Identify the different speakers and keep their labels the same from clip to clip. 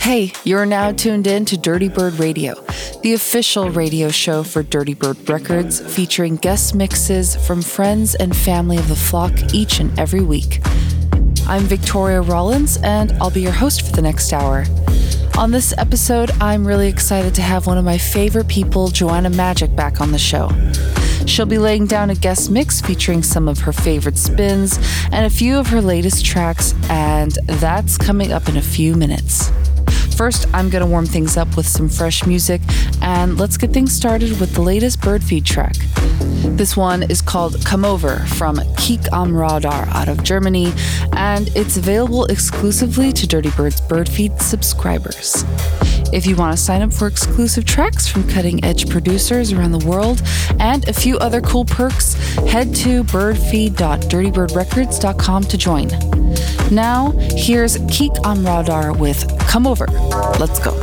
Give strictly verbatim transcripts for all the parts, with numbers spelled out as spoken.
Speaker 1: Hey, you're now tuned in to Dirty Bird Radio, the official radio show for Dirty Bird Records, featuring guest mixes from friends and family of the flock each and every week. I'm Victoria Rollins, and I'll be your host for the next hour. On this episode, I'm really excited to have one of my favorite people, Joanna Magic, back on the show. She'll be laying down a guest mix featuring some of her favorite spins and a few of her latest tracks, and that's coming up in a few minutes. First, I'm going to warm things up with some fresh music, and let's get things started with the latest Birdfeed track. This one is called Come Over from Kiek am Radar out of Germany, and it's available exclusively to Dirty Bird's Birdfeed subscribers. If you want to sign up for exclusive tracks from cutting-edge producers around the world and a few other cool perks, head to birdfeed dot dirty bird records dot com to join. Now, here's Kiek am Radar with Come Over. Let's go.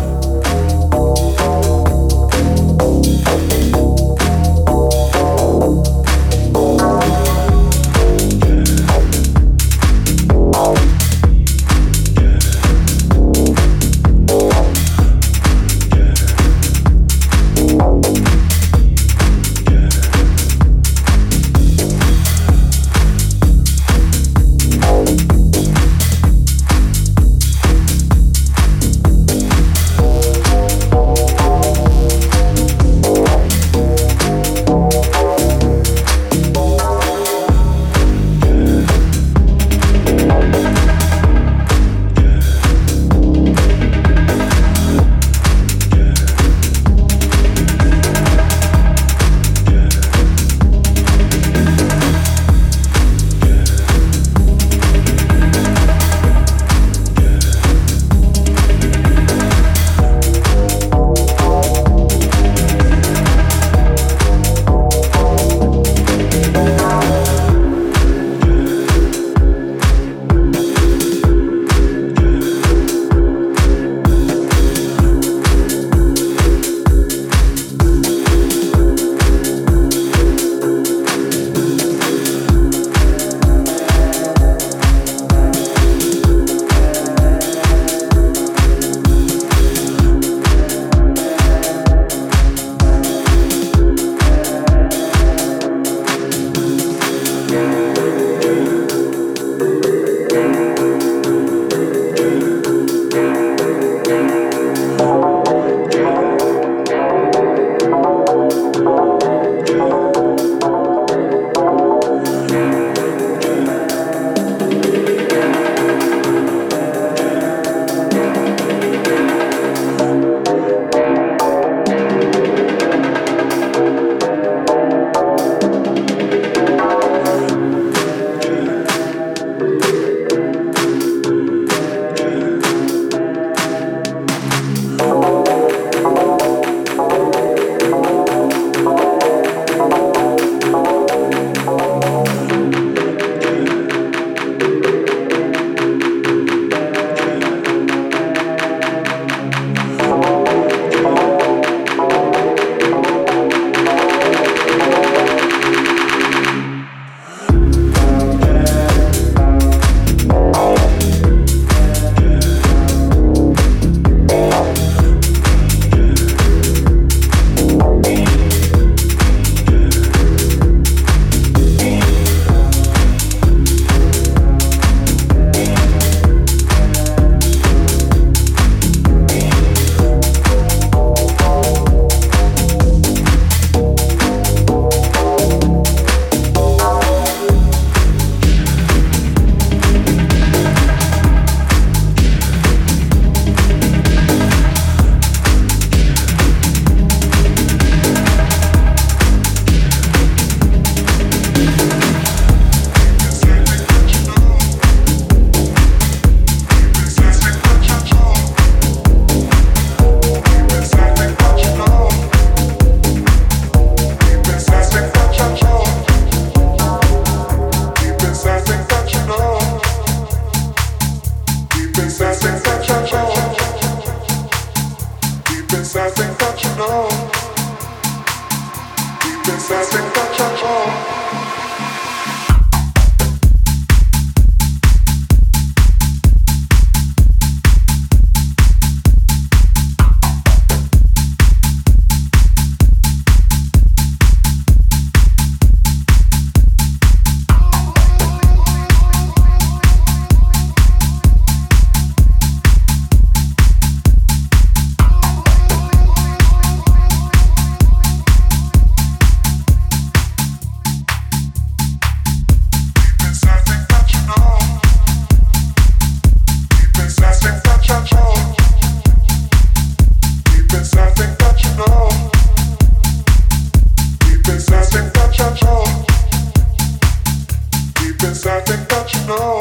Speaker 2: inside, think that you know.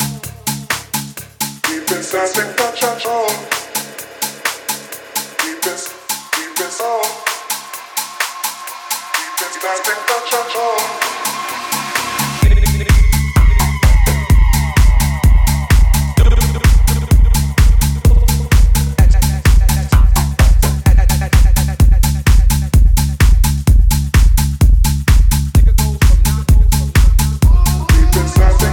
Speaker 2: Deep inside, think that you know. Deep inside, deep inside. Deep inside, think that you know. Inside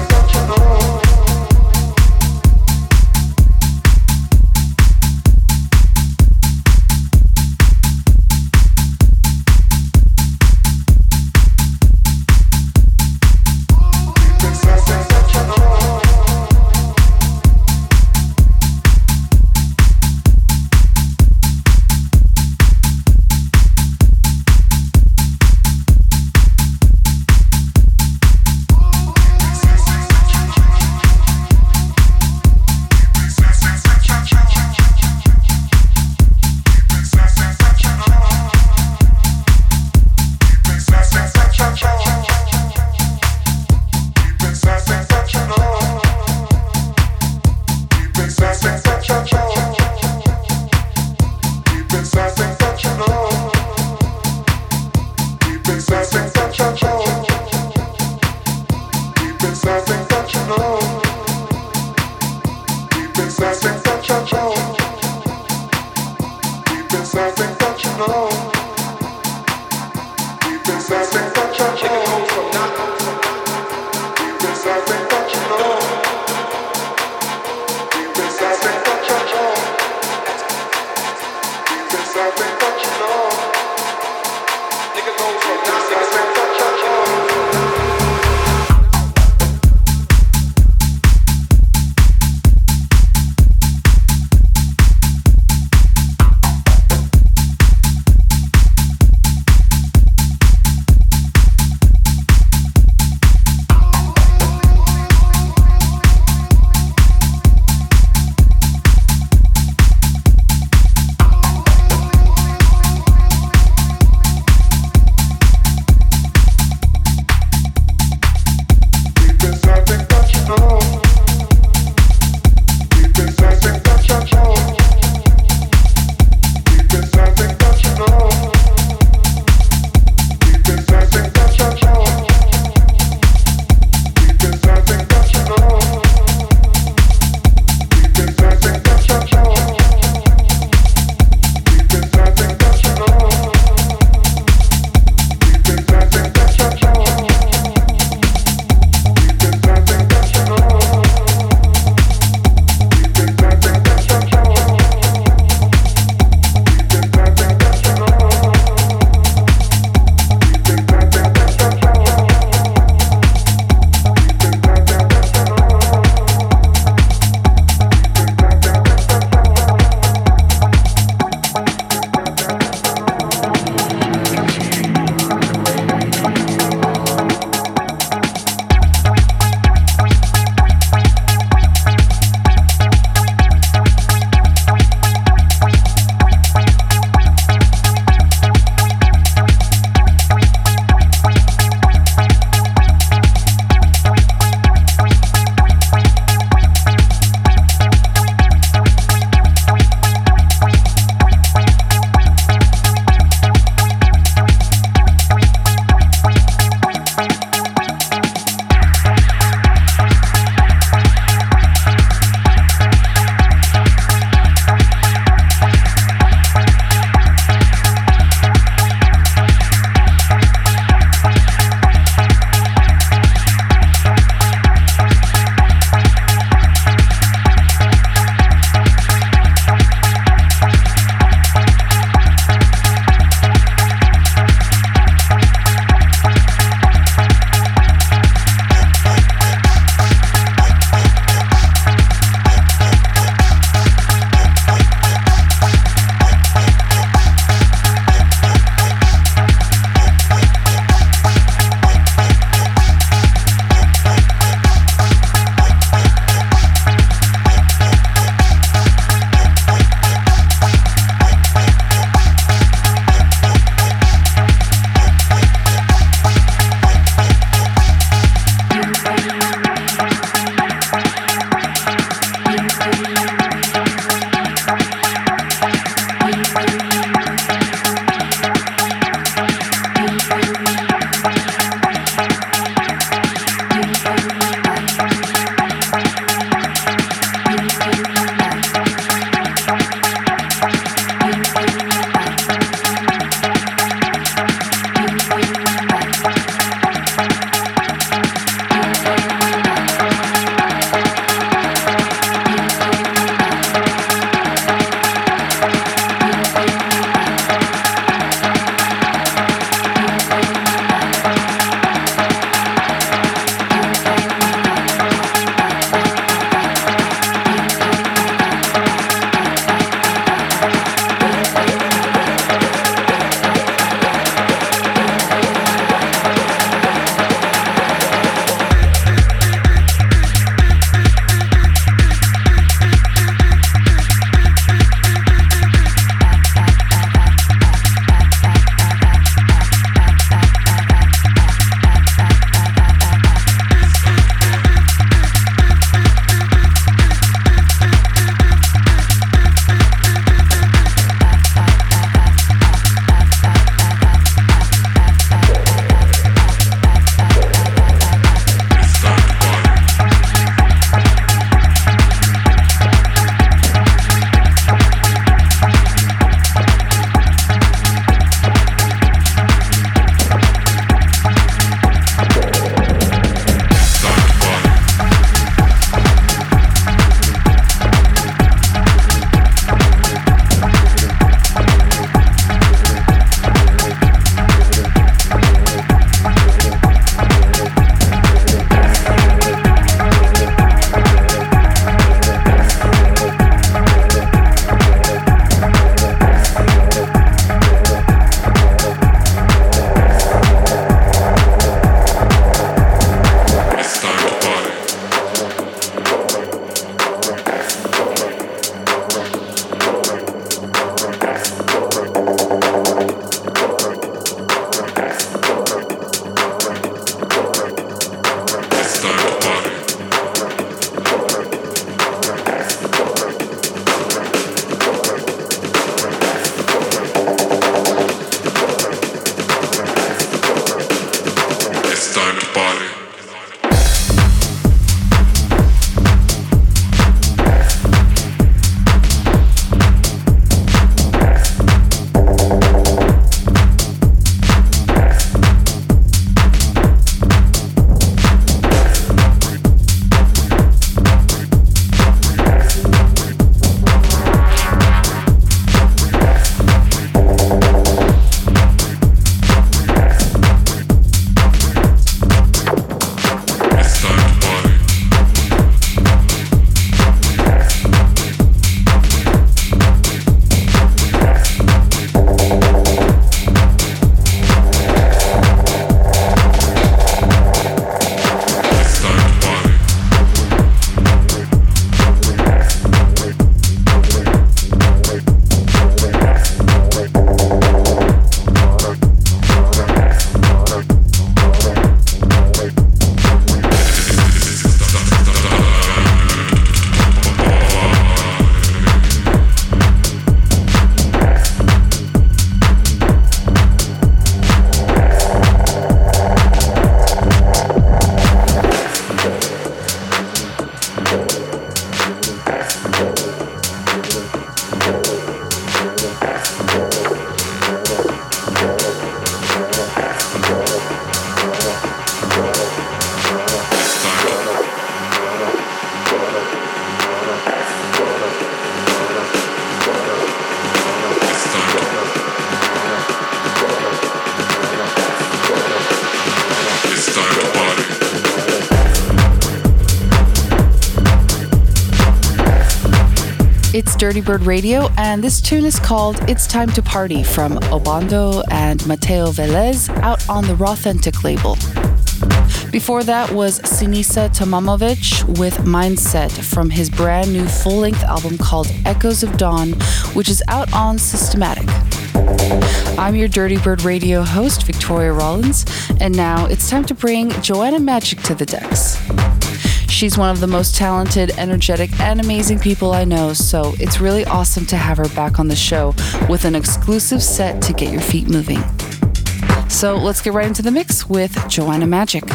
Speaker 1: is Dirty Bird Radio, and this tune is called It's Time to Party from Obando and Mateo Velez out on the Rawthentic label. Before that was Sinisa Tomamovic with Mindset from his brand new full-length album called Echoes of Dawn, which is out on Systematic. I'm your Dirty Bird Radio host, Victoria Rollins, and now it's time to bring Joanna Magic to the decks. She's one of the most talented, energetic, and amazing people I know, so it's really awesome to have her back on the show with an exclusive set to get your feet moving. So let's get right into the mix with Joanna Magic.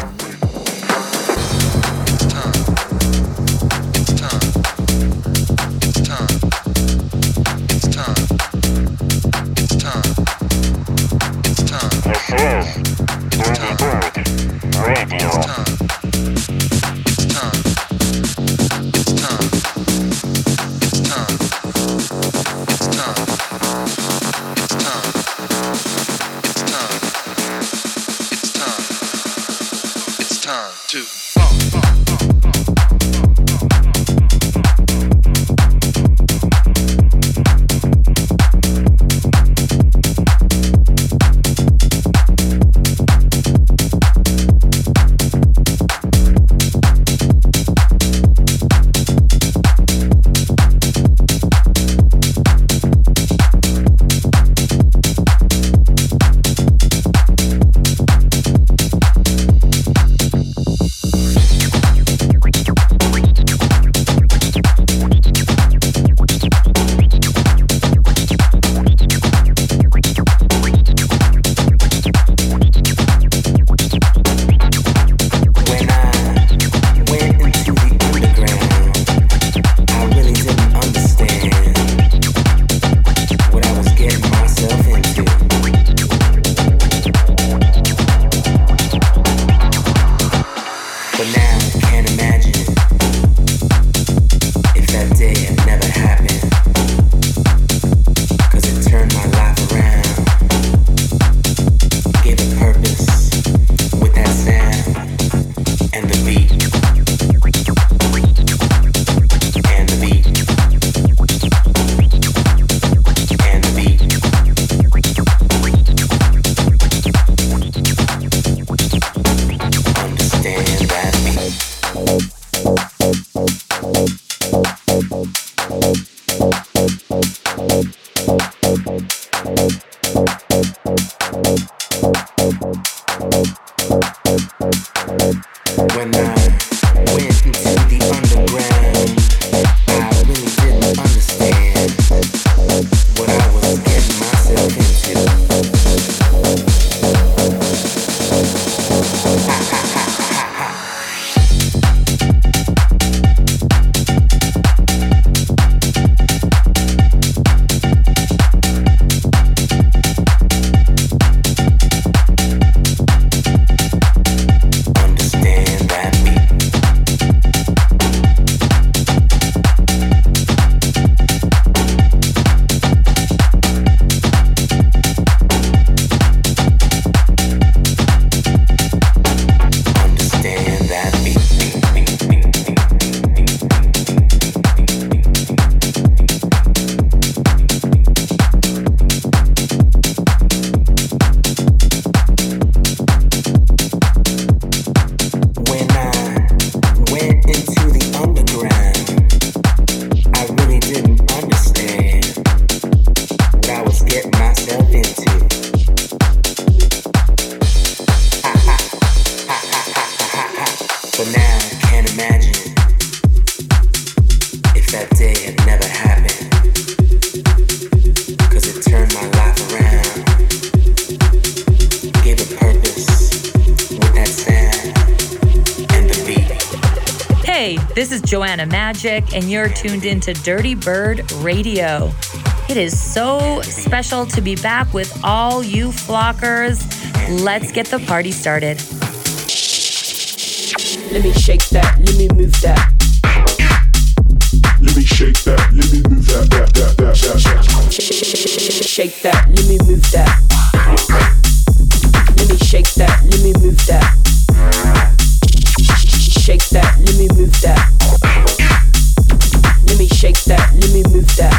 Speaker 3: This is Joanna Magic, and you're tuned into Dirty Bird Radio. It is so special to be back with all you flockers. Let's get the party started.
Speaker 4: Let me shake that, let me move that.
Speaker 2: Let me shake that, let me move that, that, that, that, that, that.
Speaker 4: Shake that, let me move that. Let me shake that, let me move that. Shake that, let me move that. Let me shake that, let me move that.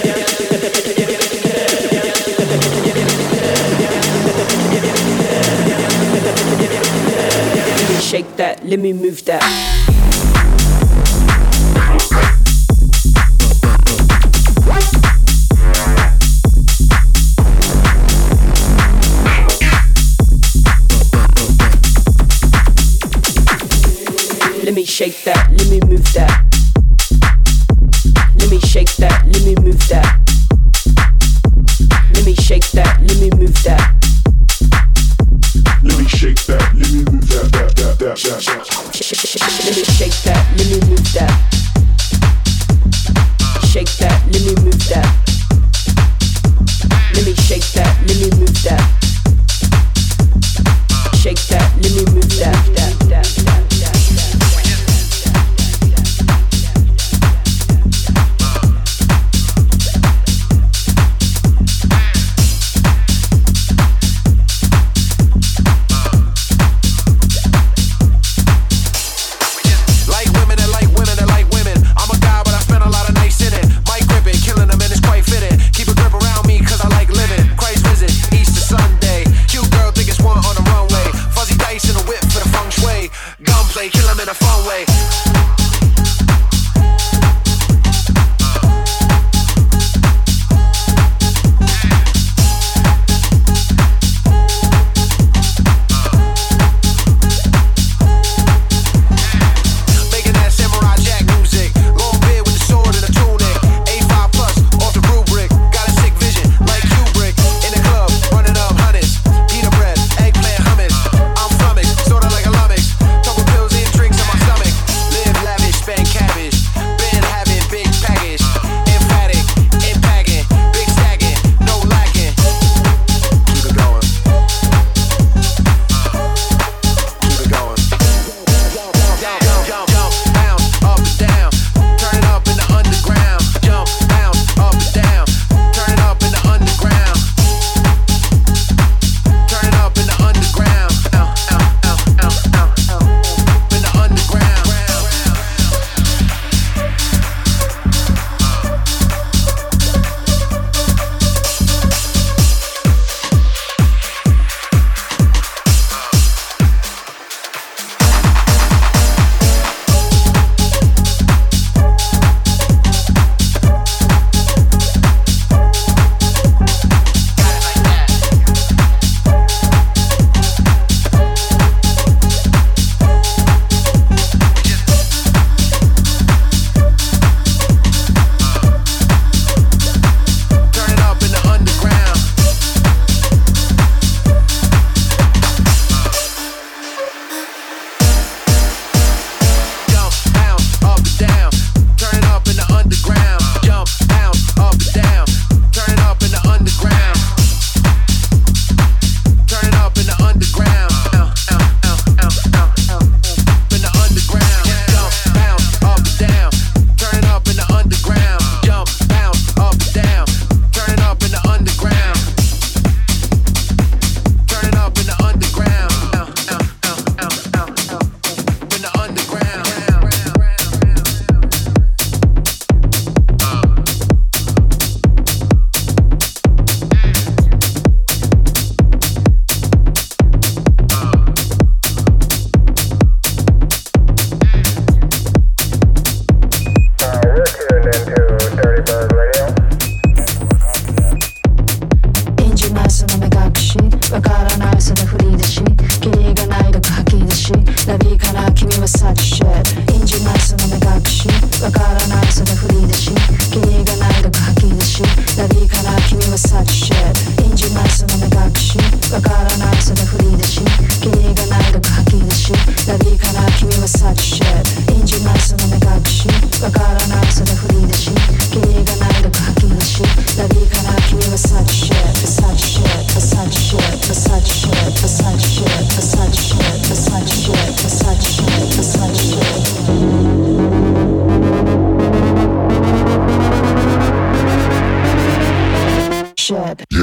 Speaker 4: Shake that, let me move that. Let me shake that, let me move that. Let me shake that, let me move that. Let me shake that, let me move that.
Speaker 2: Let me shake that, let me move that, that, that, that, that, that.
Speaker 4: Let me shake that, let me move that. Shake that, let me move that. Let me shake that, let me move that. Shake that, let me move that, that, that, that, that, that.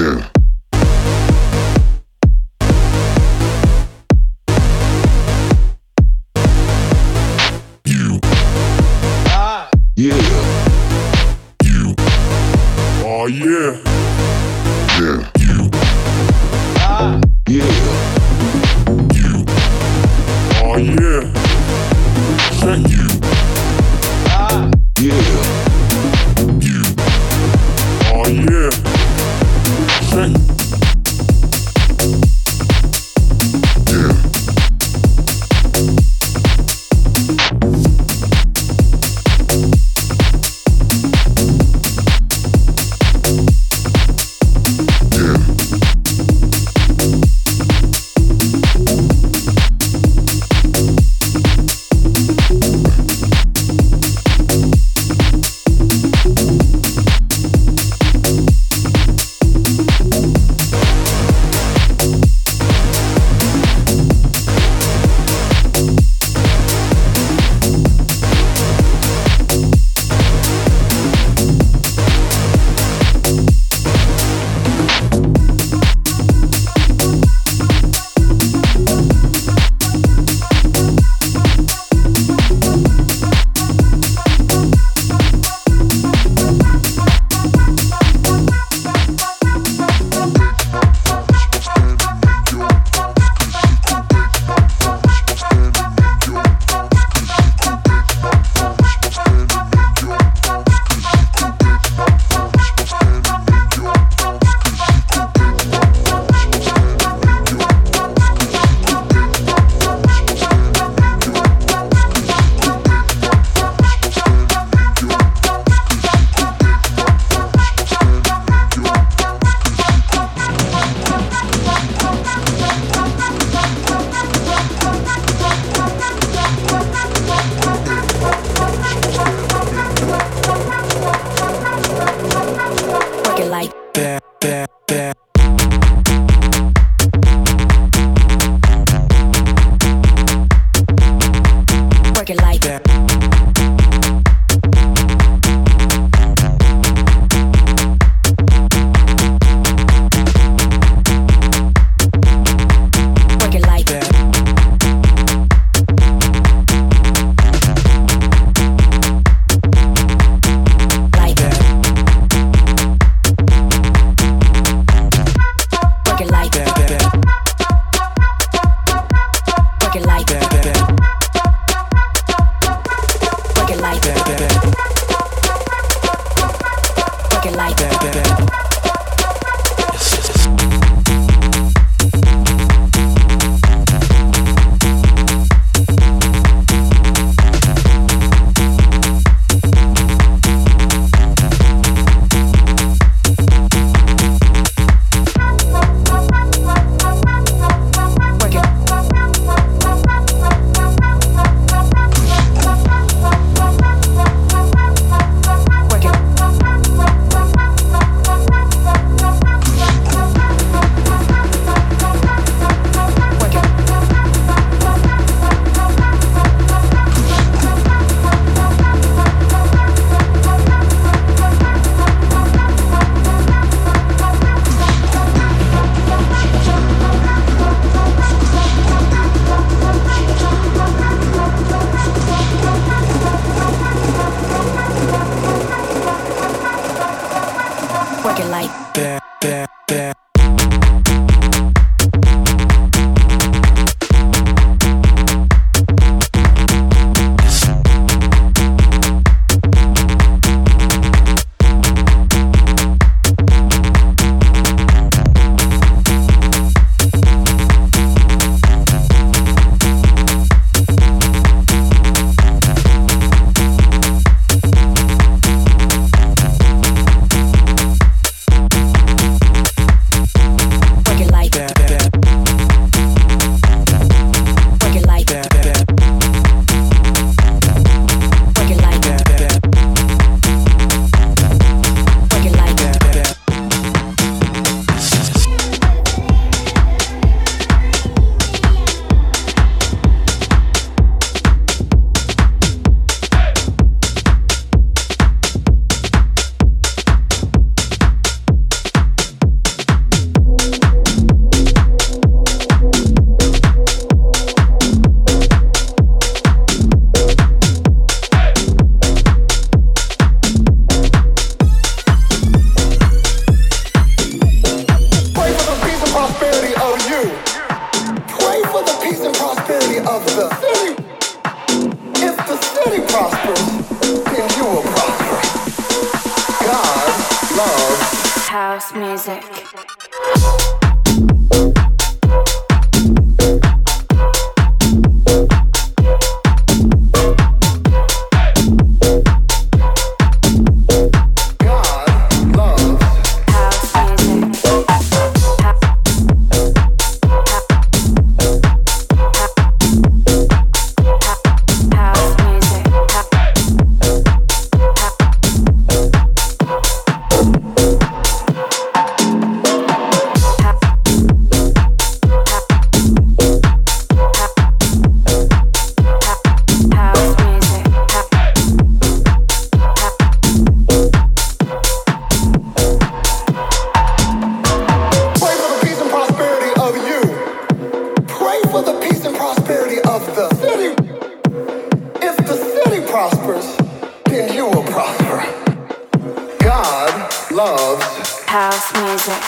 Speaker 2: Yeah. You. Oh yeah. Yeah. You. Ah. Yeah. You. Oh yeah. Say you. Ah. Yeah. You. Oh yeah. Say. Yeah. Yeah.
Speaker 5: music. House music.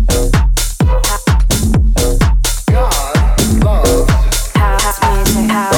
Speaker 5: House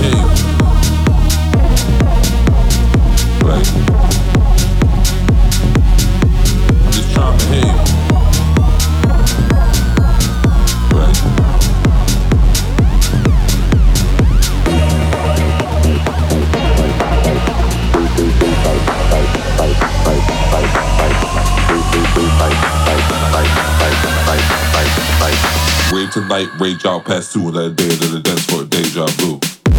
Speaker 2: light, rage out past two, and let it day to the dance for a deja vu.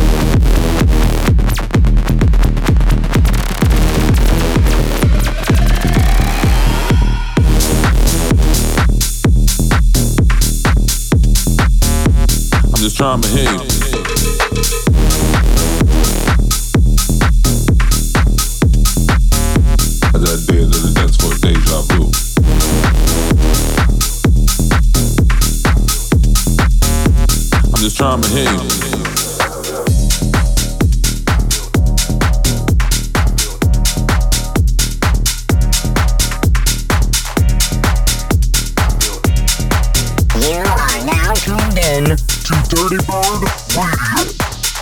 Speaker 2: I'm just trying to behave. That day to the dance for a deja vu. I'm just trying to behave.
Speaker 6: You are now tuned in to Dirty Bird Radio.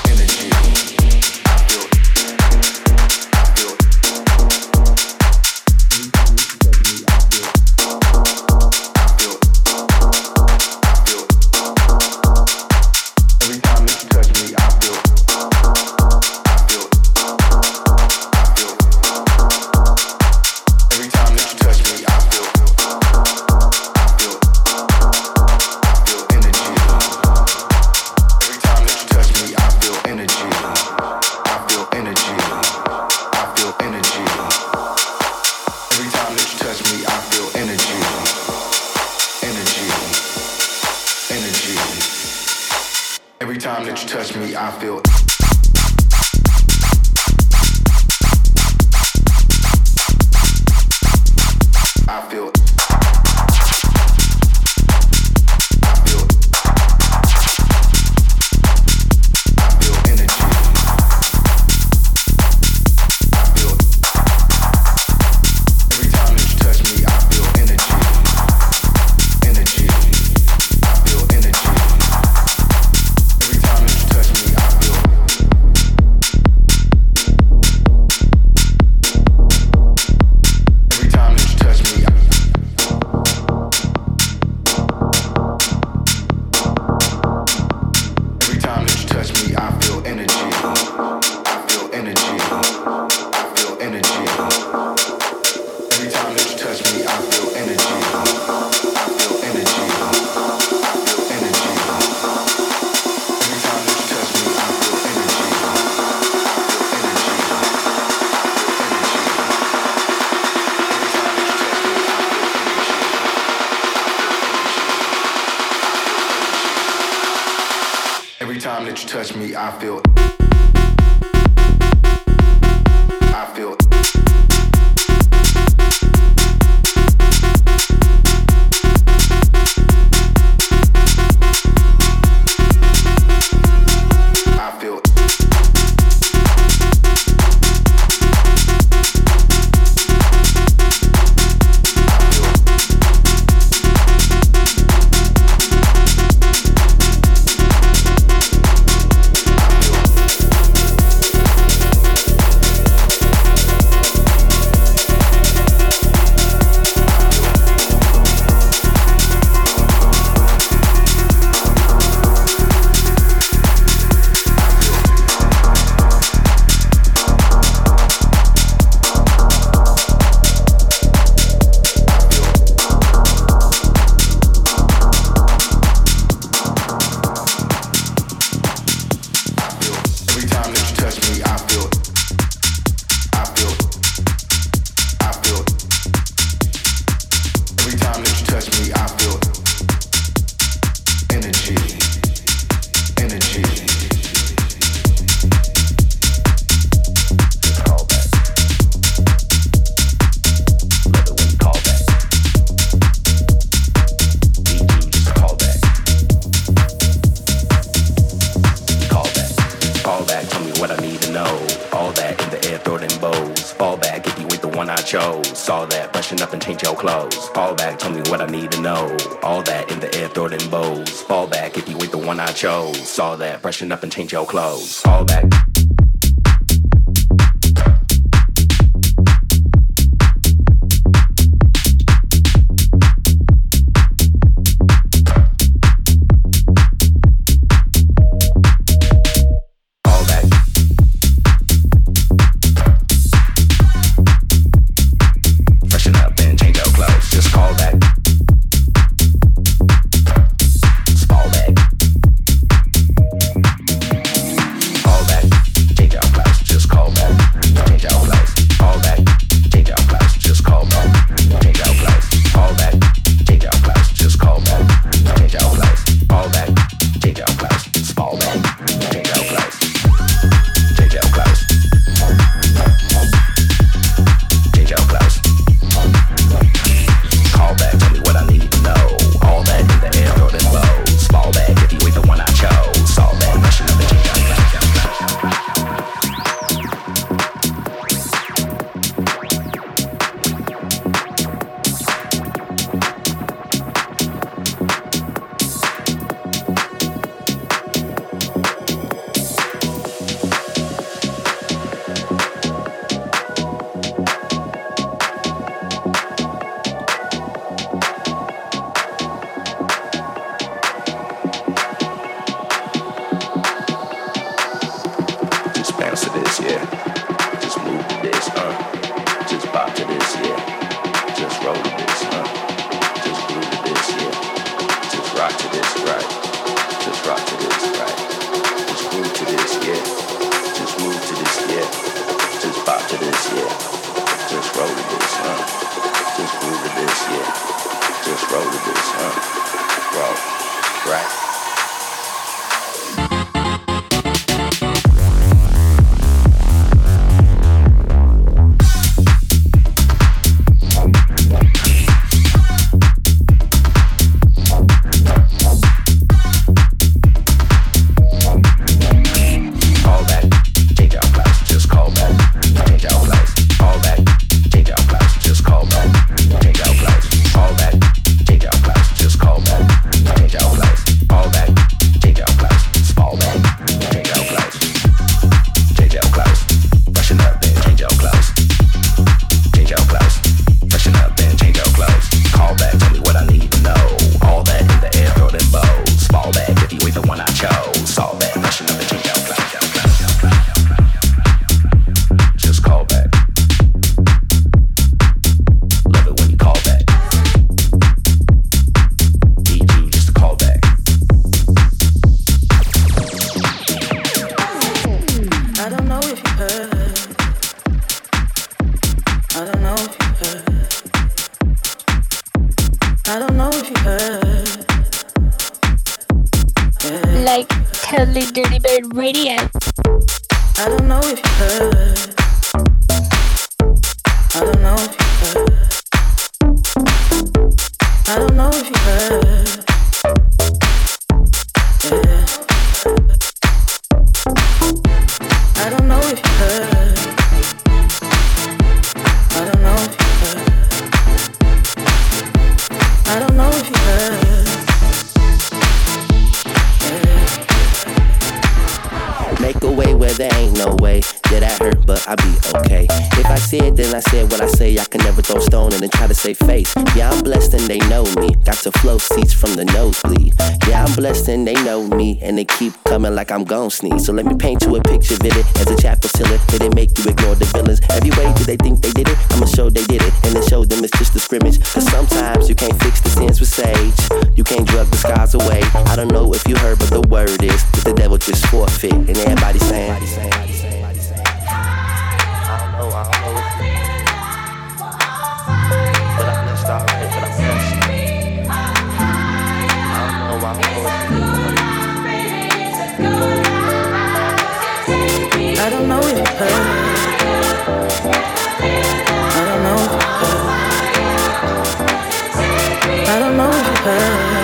Speaker 7: Touch me, I feel I feel I feel
Speaker 8: All that, brushing up and change your clothes. Fall back, tell me what I need to know. All that in the air, throw it in bows. Fall back if you ain't the one I chose. All that, brushing up and change your clothes. Fall back. Fall back. yeah. Just move to this, uh. Just bop to this, yeah. Just roll to this, uh. Just groove to this, yeah. Just rock to this, right. Just rock to this, right. Just groove to this, yeah. Just move to this, yeah. Just bop to this, yeah. Just roll to this, uh. Just groove to this, yeah. Just roll to this, uh. Roll, right.
Speaker 9: Like I'm gon' sneeze. So let me paint you a picture vivid as a chapel killer. Did it make you ignore the villains? Every way did they think they did it? I'ma show they did it, and then show them it's just a scrimmage. Cause sometimes you can't fix the sins with sage. You can't drug the scars away. I don't know if you heard, but the word is that the devil just forfeit. And everybody saying, I don't know, I don't know if you, but I'm blessed already, but I'm blessed. I don't know, I don't know if you.
Speaker 10: I don't know if you heard. I don't know if you heard. I don't know if you heard.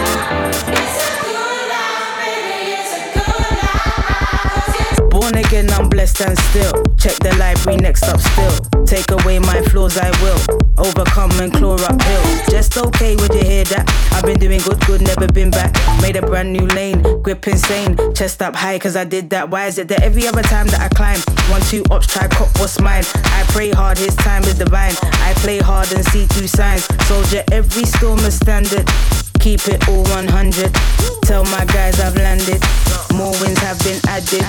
Speaker 10: Born again, I'm blessed and still. Check the library next up still. Take away my flaws, I will. Overcome and claw uphill. Just okay, would you hear that? I've been doing good, good, never been back. Made a brand new lane, grip insane. Chest up high, cause I did that. Why is it that every other time that I climb, one, two ops, try cop what's mine? I pray hard, his time is divine. I play hard and see two signs. Soldier, every storm is standard. Keep it all one hundred. Tell my guys I've landed. More wins have been added.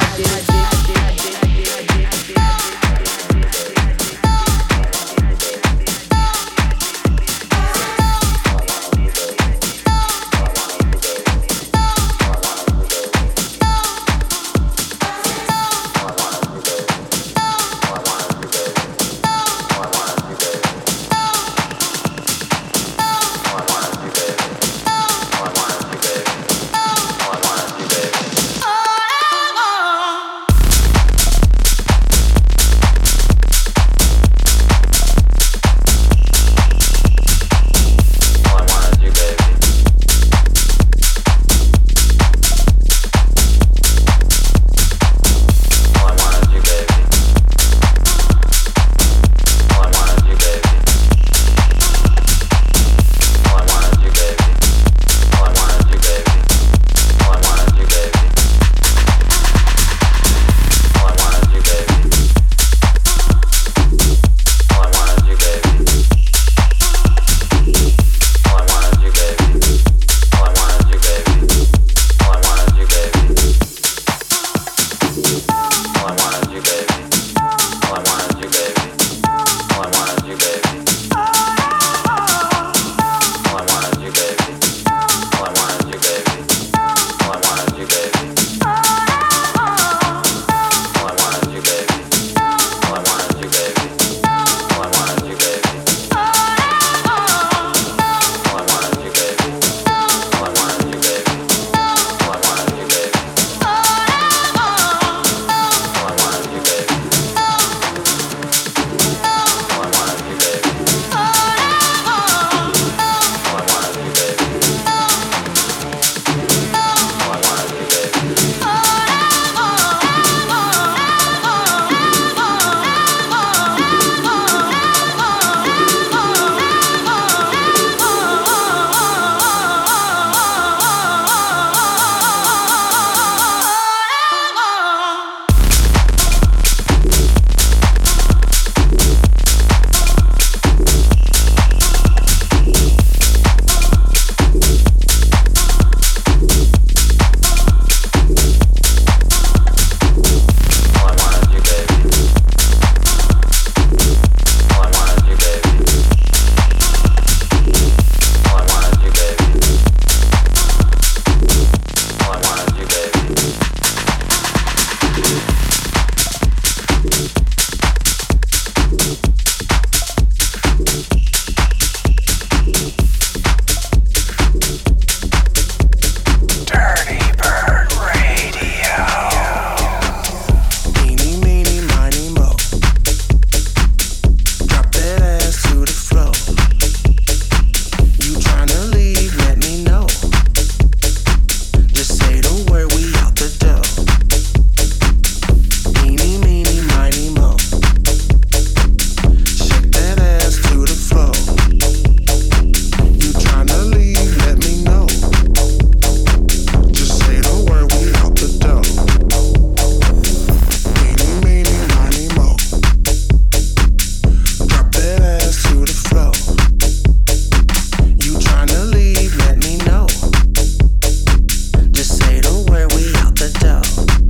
Speaker 11: word, we out the door.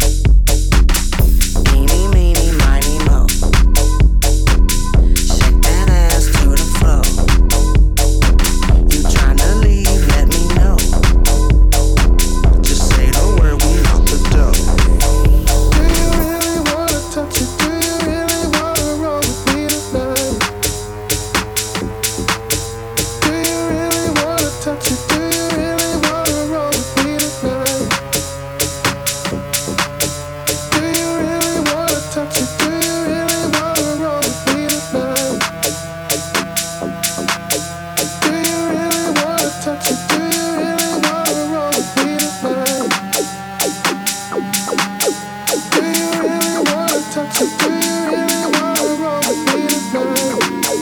Speaker 11: Eeny, meeny, miny, mo. Shake that ass to the floor. You tryna leave, let me know. Just say the word, we out the door.
Speaker 12: Do you really wanna touch it? Do you really wanna roll with me tonight? Do you really wanna touch it? Do you really wanna roll with me tonight? Do you really wanna touch it? Do you really wanna roll with me tonight? Do you really wanna touch it? Do you really wanna roll with me tonight? Do you really wanna touch it? Do you really wanna roll with me tonight?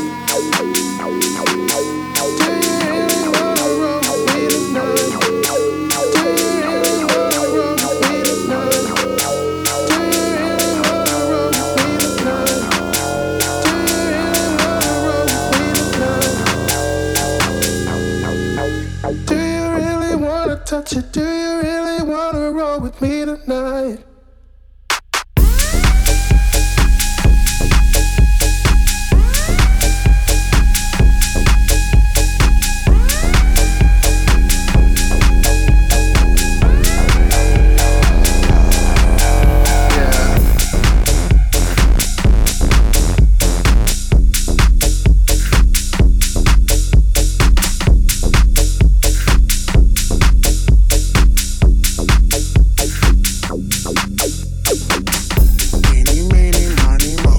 Speaker 12: Do you really wanna roll with me tonight? Do you really wanna roll with me tonight? Do you really wanna roll with me tonight? Do you really wanna roll with me tonight? Do you really wanna touch it? Do you really wanna roll with me tonight? Eeny, meeny, miny, mo.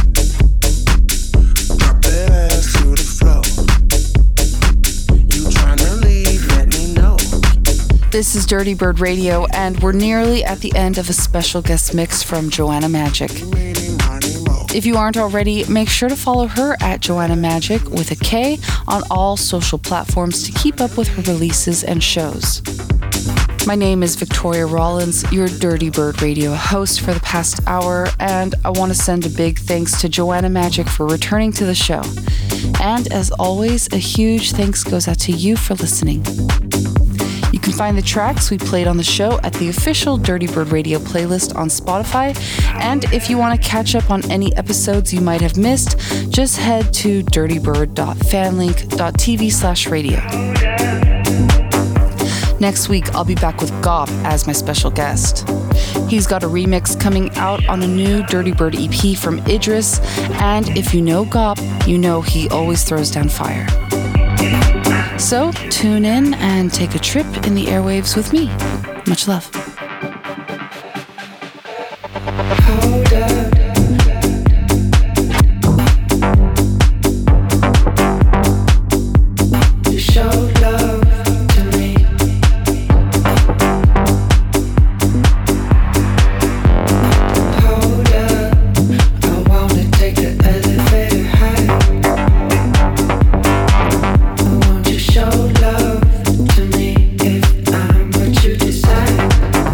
Speaker 12: Drop that ass to the floor. You tryna leave, let me know.
Speaker 1: This is Dirty Bird Radio, and we're nearly at the end of a special guest mix from Joanna Magic. If you aren't already, make sure to follow her at Joanna Magic with a K on all social platforms to keep up with her releases and shows. My name is Victoria Rollins, your Dirty Bird Radio host for the past hour, and I want to send a big thanks to Joanna Magic for returning to the show. And as always, a huge thanks goes out to you for listening. You can find the tracks we played on the show at the official Dirty Bird Radio playlist on Spotify. And if you want to catch up on any episodes you might have missed, just head to dirtybird.fanlink.tv slash radio. Next week, I'll be back with Gop as my special guest. He's got a remix coming out on a new Dirty Bird E P from Idris, and if you know Gop, you know he always throws down fire. So tune in and take a trip in the airwaves with me. Much love.
Speaker 12: Hold up. You showed love to me. Hold up. I wanna take the elevator high. Won't you show love to me if I'm what you desire?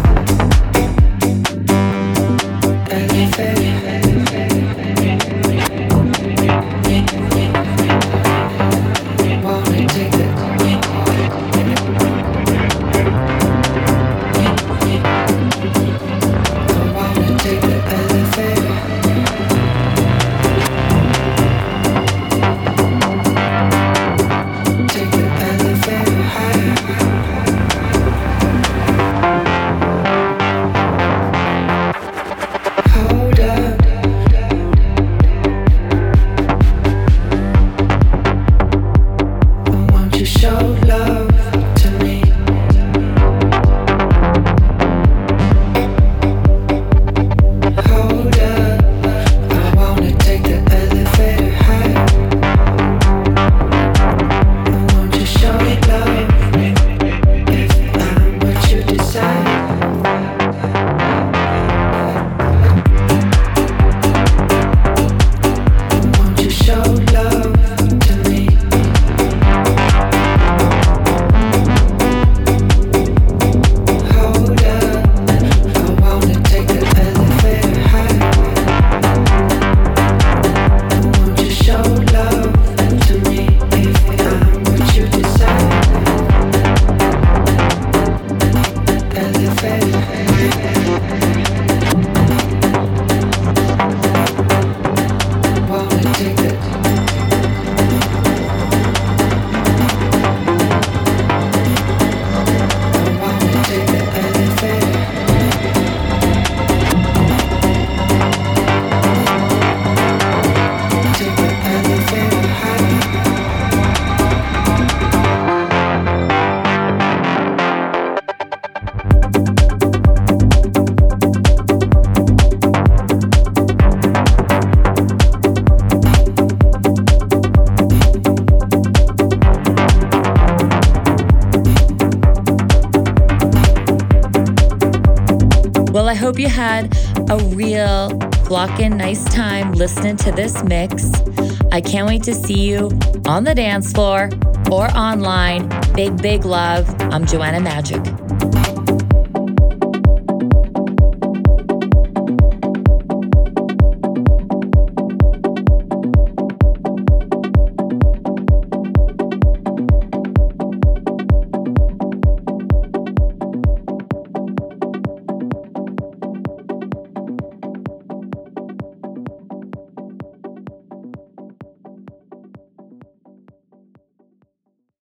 Speaker 3: I hope you had a real flockin' nice time listening to this mix. I can't wait to see you on the dance floor or online. Big, big love. I'm Joanna Magic.